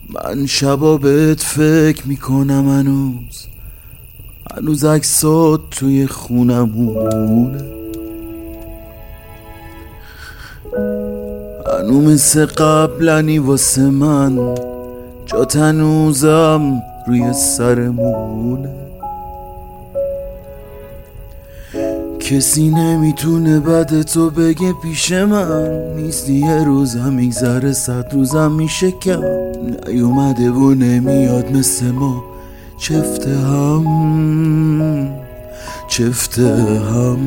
من شبا بهت فکر میکنم هنوز عکسات توی خونمونه، هنو مثل قبلنی واسه من، جات هنوزم روی سرمونه. کسی نمیتونه بعد تو بگه پیش من نیستی، یه روزم میگذره 100 روزم میشه کم. نیومده و نمیاد مثل ما چفته هم.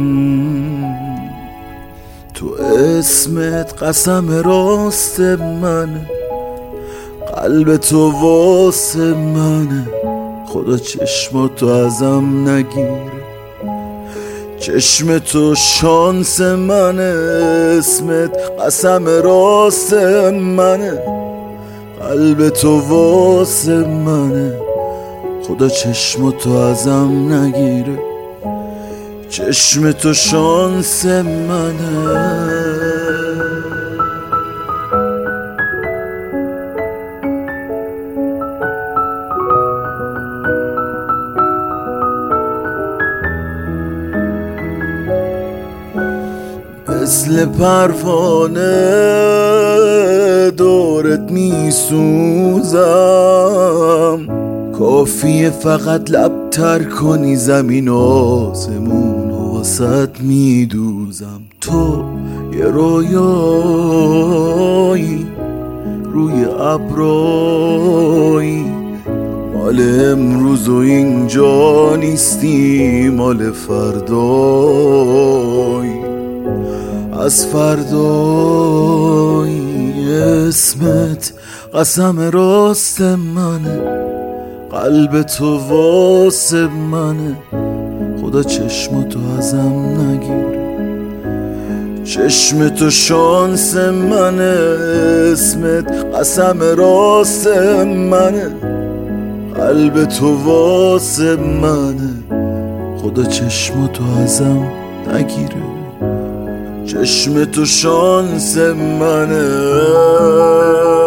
تو اسمت قسم راست منه، قلب تو واسه منه. خدا چشماتو ازم نگیره، چشم تو شانس منه. اسمت قسم راست منه، قلب تو واسه منه. خدا چشماتو ازم نگیره، چشم تو شانس منه. مثل پروانه دورت میسوزم، کافیه فقط لب تر کنی زمین و آسمون و واسط میدوزم. تو یه رویایی روی ابرایی، مال امروز و اینجا نیستی، مال فردایی. از فردایی اسمت قسم راست منه، قلب تو واسه منه. خدا چشمتو ازم نگیره، چشم تو شانس منه. اسمت قسم راست منه، قلب تو واسه منه. خدا چشمتو ازم نگیره، چشم تو شانس منه.